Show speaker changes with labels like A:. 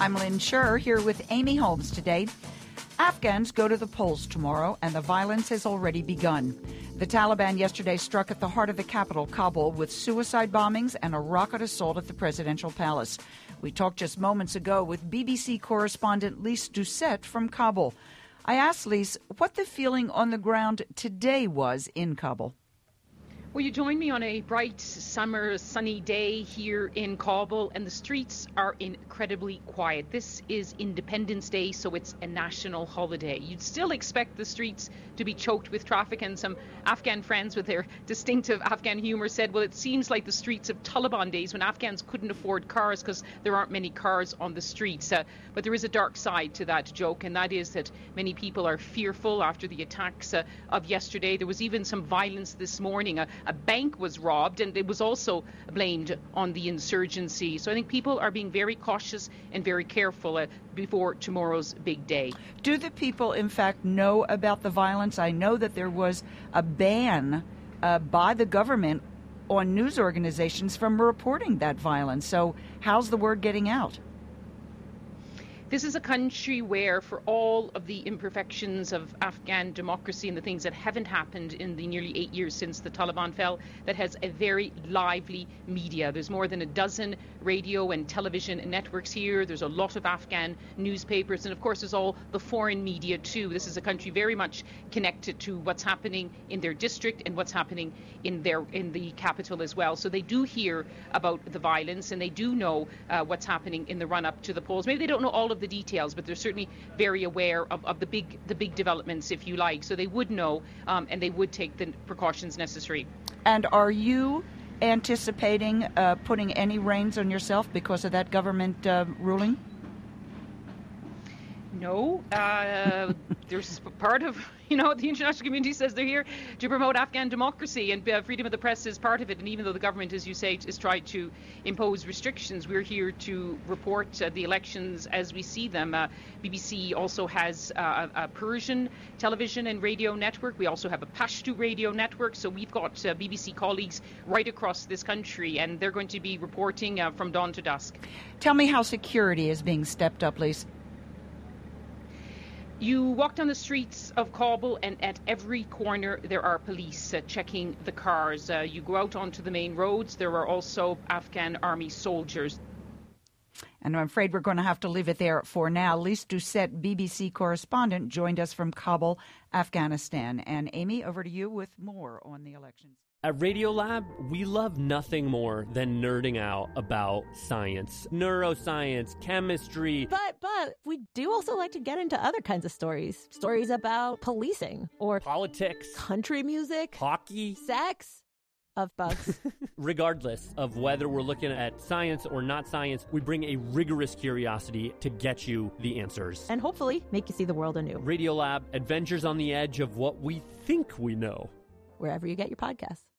A: I'm Lynn Scher here with Amy Holmes today. Afghans go to the polls tomorrow, and the violence has already begun. The Taliban yesterday struck at the heart of the capital, Kabul, with suicide bombings and a rocket assault at the presidential palace. We talked just moments ago with BBC correspondent Lise Doucette from Kabul. I asked Lise what the feeling on the ground today was in Kabul.
B: Well, you join me on a bright summer sunny day here in Kabul, and the streets are incredibly quiet. This is Independence Day, so it's a national holiday. You'd still expect the streets to be choked with traffic, and some Afghan friends with their distinctive Afghan humor said, well, it seems like the streets of Taliban days when Afghans couldn't afford cars because there aren't many cars on the streets. But there is a dark side to that joke, and that is that many people are fearful after the attacks of yesterday. There was even some violence this morning. A bank was robbed, and it was also blamed on the insurgency. So I think people are being very cautious and very careful before tomorrow's big day.
A: Do the people, in fact, know about the violence? I know that there was a ban by the government on news organizations from reporting that violence. So how's the word getting out?
B: This is a country where, for all of the imperfections of Afghan democracy and the things that haven't happened in the nearly 8 years since the Taliban fell, that has a very lively media. There's more than a dozen radio and television networks here. There's a lot of Afghan newspapers, and of course there's all the foreign media too. This is a country very much connected to what's happening in their district and what's happening in the capital as well. So they do hear about the violence, and they do know what's happening in the run-up to the polls. Maybe they don't know all of the details, but they're certainly very aware of the big developments, if you like. So they would know, and they would take the precautions necessary.
A: And are you anticipating putting any reins on yourself because of that government ruling?
B: No. There's part of, the international community says they're here to promote Afghan democracy, and freedom of the press is part of it. And even though the government, as you say, is trying to impose restrictions, we're here to report the elections as we see them. BBC also has a Persian television and radio network. We also have a Pashto radio network. So we've got BBC colleagues right across this country, and they're going to be reporting from dawn to dusk.
A: Tell me how security is being stepped up, Lise.
B: You walk down the streets of Kabul, and at every corner there are police checking the cars. You go out onto the main roads. There are also Afghan army soldiers.
A: And I'm afraid we're going to have to leave it there for now. Lise Doucette, BBC correspondent, joined us from Kabul, Afghanistan. And Amy, over to you with more on the elections.
C: At Radiolab, we love nothing more than nerding out about science, neuroscience, chemistry.
D: But we do also like to get into other kinds of stories. Stories about policing or
C: politics,
D: country music,
C: hockey,
D: sex, of bugs.
C: Regardless of whether we're looking at science or not science, we bring a rigorous curiosity to get you the answers.
D: And hopefully make you see the world anew.
C: Radiolab, adventures on the edge of what we think we know.
D: Wherever you get your podcasts.